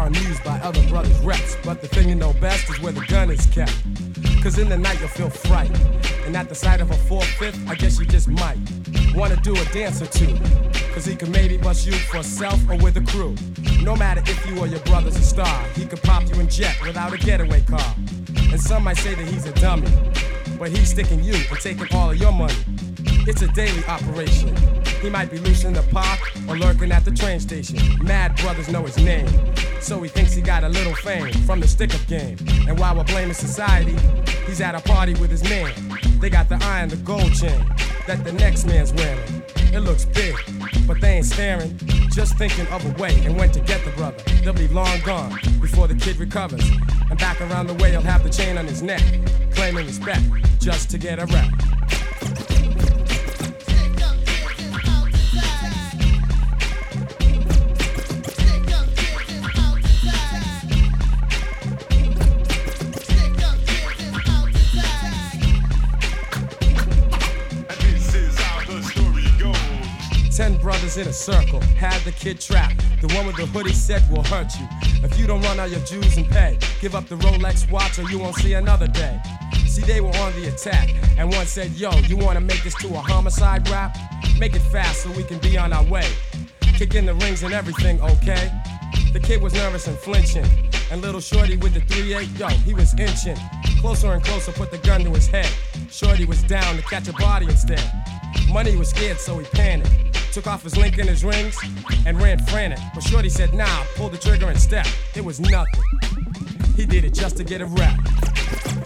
are amused by other brothers' reps, but the thing you know best is where the gun is kept. Cause in the night you'll feel fright, and at the sight of a 4/5, I guess you just might wanna do a dance or two. Cause he could maybe bust you for self or with a crew. No matter if you or your brother's a star, he could pop you in jet without a getaway car. And some might say that he's a dummy, but he's sticking you and taking all of your money. It's a daily operation. He might be loose in the park or lurking at the train station. Mad brothers know his name, so he thinks he got a little fame from the stick-up game. And while we're blaming society, he's at a party with his man. They got the eye and the gold chain that the next man's wearing. It looks big, but they ain't staring, just thinking of a way and when to get the brother. They'll be long gone before the kid recovers, and back around the way he'll have the chain on his neck, claiming respect just to get a rep. 10 brothers in a circle, had the kid trapped. The one with the hoodie said will hurt you if you don't run out your dues and pay. Give up the Rolex watch or you won't see another day. See, they were on the attack, and one said, yo, you wanna make this to a homicide rap? Make it fast so we can be on our way. Kick in the rings and everything, okay? The kid was nervous and flinching, and little Shorty with the 3-8, yo, he was inching. Closer and closer, put the gun to his head. Shorty was down to catch a body instead. Money was scared, so he panicked. Took off his link and his rings and ran frantic. But Shorty said, nah, pull the trigger and step. It was nothing. He did it just to get a rap.